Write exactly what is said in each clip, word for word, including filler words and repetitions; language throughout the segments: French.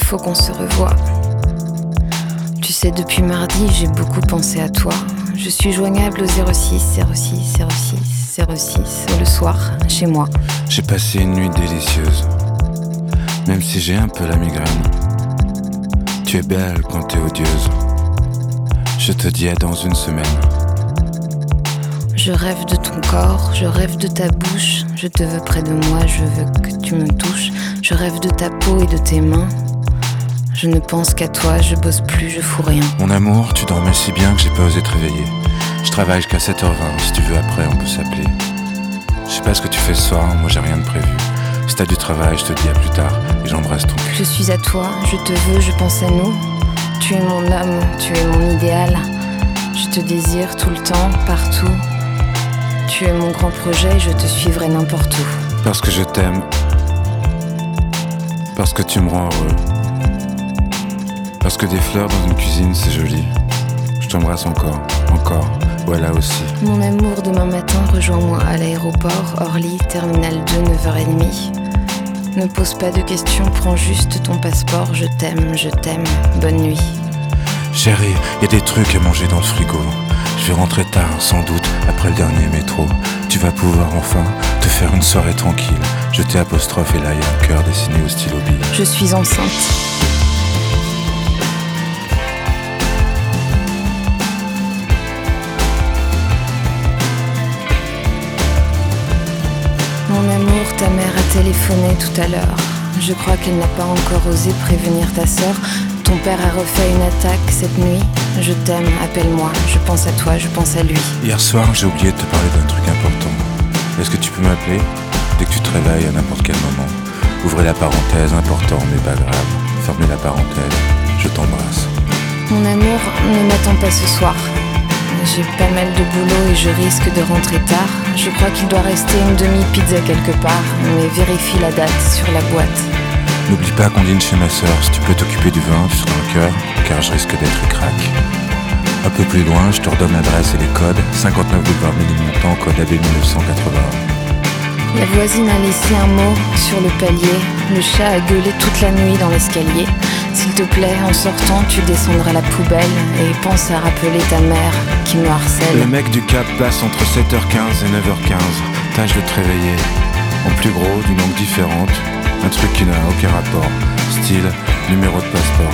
faut qu'on se revoie. Tu sais, depuis mardi, j'ai beaucoup pensé à toi. Je suis joignable au zéro six zéro six zéro six zéro six le soir, chez moi. J'ai passé une nuit délicieuse, même si j'ai un peu la migraine. Tu es belle quand t'es odieuse. Je te dis à dans une semaine. Je rêve de ton corps, je rêve de ta bouche. Je te veux près de moi, je veux que tu me touches. Je rêve de ta peau et de tes mains. Je ne pense qu'à toi, je bosse plus, je fous rien. Mon amour, tu dormais si bien que j'ai pas osé te réveiller. Je travaille jusqu'à sept heures vingt, si tu veux après on peut s'appeler. Je sais pas ce que tu fais ce soir, moi j'ai rien de prévu. Si t'as du travail, je te dis à plus tard et j'embrasse ton cul. Je suis à toi, je te veux, je pense à nous. Tu es mon homme, tu es mon idéal. Je te désire tout le temps, partout. Tu es mon grand projet, je te suivrai n'importe où. Parce que je t'aime. Parce que tu me rends heureux. Parce que des fleurs dans une cuisine, c'est joli. Je t'embrasse encore, encore, voilà aussi. Mon amour, demain matin, rejoins-moi à l'aéroport, Orly, terminal deux, neuf heures trente. Ne pose pas de questions, prends juste ton passeport. Je t'aime, je t'aime, bonne nuit. Chérie, y a des trucs à manger dans le frigo. Je vais rentrer tard, sans doute, après le dernier métro. Tu vas pouvoir enfin te faire une soirée tranquille. Je t'ai apostrophe et là y a un cœur dessiné au stylo bille. Je suis enceinte. Mon amour, ta mère a téléphoné tout à l'heure. Je crois qu'elle n'a pas encore osé prévenir ta sœur. Ton père a refait une attaque cette nuit. Je t'aime, appelle-moi. Je pense à toi, je pense à lui. Hier soir, j'ai oublié de te parler d'un truc important. Est-ce que tu peux m'appeler dès que tu te réveilles à n'importe quel moment? Ouvrez la parenthèse, important mais pas grave. Fermez la parenthèse, je t'embrasse. Mon amour, ne m'attends pas ce soir. J'ai pas mal de boulot et je risque de rentrer tard. Je crois qu'il doit rester une demi-pizza quelque part, mais vérifie la date sur la boîte. N'oublie pas qu'on dîne chez ma sœur. Si tu peux t'occuper du vin, tu seras un cœur, car je risque d'être crack. Un peu plus loin, je te redonne l'adresse et les codes. cinquante-neuf boulevard Ménilmontant, code A B mille neuf cent quatre-vingts. La voisine a laissé un mot sur le palier. Le chat a gueulé toute la nuit dans l'escalier. S'il te plaît, en sortant, tu descendras la poubelle et pense à rappeler ta mère qui me harcèle. Le mec du Cap passe entre sept heures quinze et neuf heures quinze. Tâche de te réveiller. En plus gros, d'une langue différente. Un truc qui n'a aucun rapport. Style, numéro de passeport.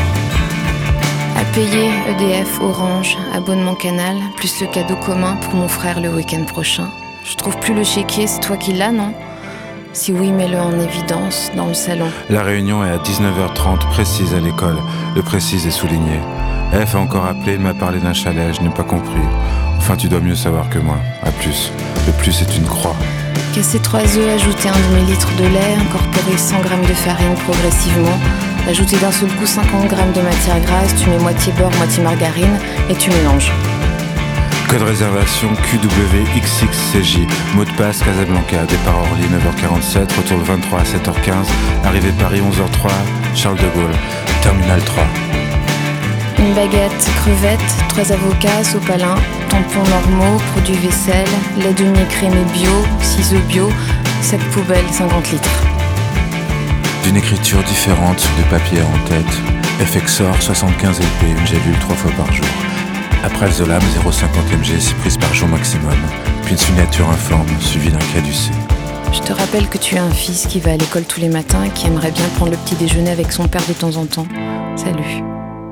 À payer, E D F, Orange, abonnement Canal, plus le cadeau commun pour mon frère le week-end prochain. Je trouve plus le chéquier, c'est toi qui l'as, non? Si oui, mets-le en évidence dans le salon. La réunion est à dix-neuf heures trente, précise à l'école. Le précise est souligné. F a encore appelé, il m'a parlé d'un chalet, je n'ai pas compris. Enfin, tu dois mieux savoir que moi. À plus. Le plus est une croix. Casser trois œufs, ajouter un demi-litre de lait, incorporer cent grammes de farine progressivement, ajouter d'un seul coup cinquante grammes de matière grasse, tu mets moitié beurre, moitié margarine et tu mélanges. Code réservation Q W X X C J. Mot de passe Casablanca. Départ Orly neuf heures quarante-sept. Retour le vingt-trois à sept heures quinze. Arrivée Paris onze heures trois. Charles de Gaulle. Terminal trois. Une baguette, crevettes, trois avocats, sopalin, tampons normaux, produits vaisselle, lait demi-écrémé bio, ciseaux bio, sac poubelle cinquante litres. D'une écriture différente sur du papier en tête. F X O R soixante-quinze L P, une gélule trois fois par jour. Après le Zolam, zéro virgule cinquante milligrammes, six prises par jour maximum. Puis une signature informe, suivie d'un caducé. Je te rappelle que tu as un fils qui va à l'école tous les matins et qui aimerait bien prendre le petit déjeuner avec son père de temps en temps. Salut.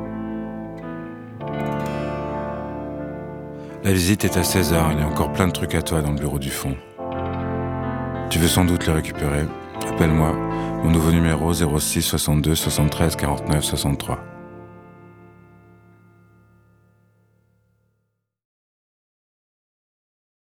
La visite est à seize heures, il y a encore plein de trucs à toi dans le bureau du fond. Tu veux sans doute les récupérer. Appelle-moi, mon nouveau numéro zéro six soixante-deux soixante-treize quarante-neuf soixante-trois.